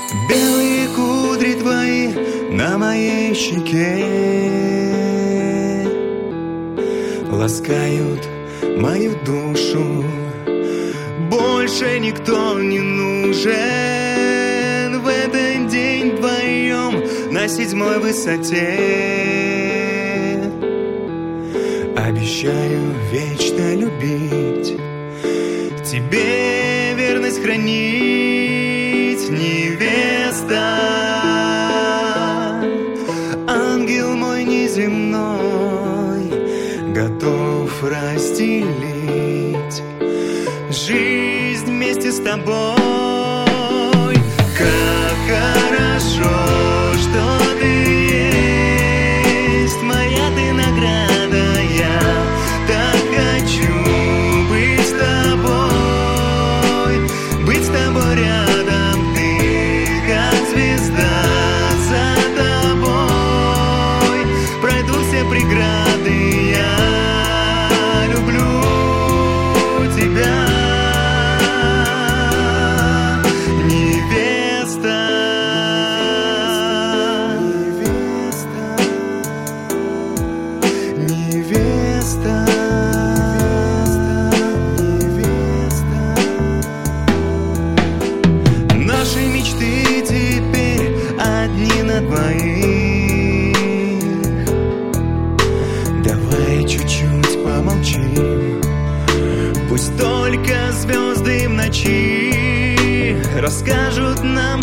Белые кудри твои на моей щеке ласкают мою душу. Больше никто не нужен в этот день вдвоем на 7-й высоте. Обещаю вечно любить, тебе верность хранить, невеста. Ангел мой неземной, готов разделить жизнь вместе с тобой. Как хорошо, что ты есть, моя ты награда. Я так хочу быть с тобой рядом. Ты как звезда, за тобой пройду все преграды. Я люблю тебя. Наши мечты теперь одни на двоих. Давай чуть-чуть помолчим, пусть только звезды в ночи расскажут нам